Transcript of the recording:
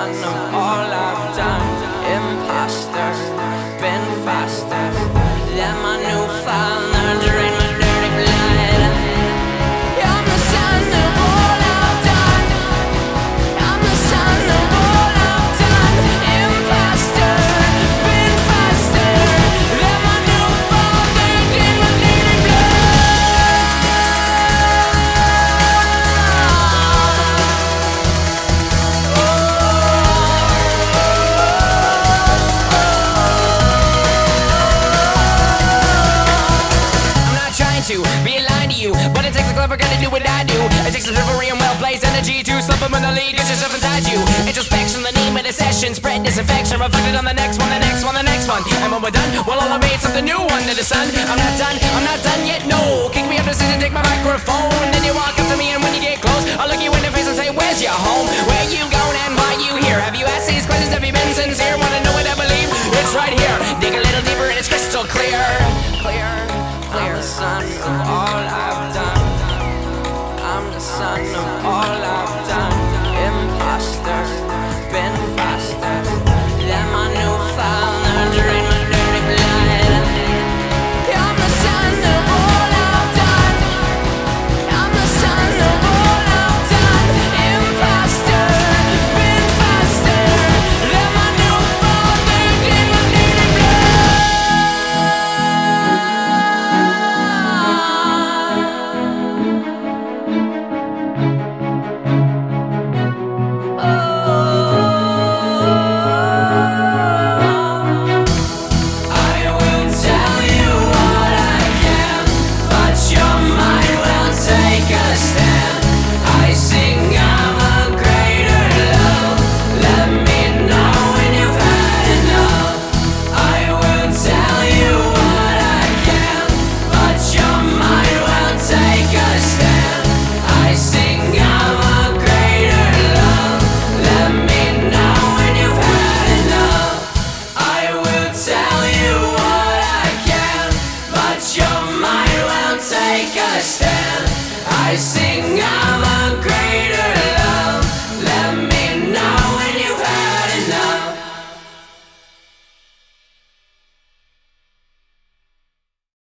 son of all I've done. Imposter, been faster than my new father, drain my dirty blood. I'm the son of all I've done. I'm the son of all I've done. Imposter, been faster than my new father, drain my dirty blood. To be aligned to you, but it takes a clever guy to do what I do. It takes a delivery and well-placed energy to slip them in the lead, cause yourself inside you. Introspection, the name of the session, spread disinfection, reflected on the next one, the next one, the next one. And when we're done, we'll all have made something new under the sun. I'm not done yet, no. Kick me up the stairs and take my microphone, and then you walk up to me, and when you get close, I'll look you in the face and say, where's your home? Where you going and why you here? Have you asked these questions? Have you been sincere? Wanna know what I believe? It's right here. Dig a little deeper and it's crystal clear. I'm the son of all I've done. I'm the son of all I've done. Imposter, been faster than my new father, drain my dirty blood. I'm the son of all I've done. I'm the son of all I've done. Imposter, been faster than my new father, drain my dirty blood. I see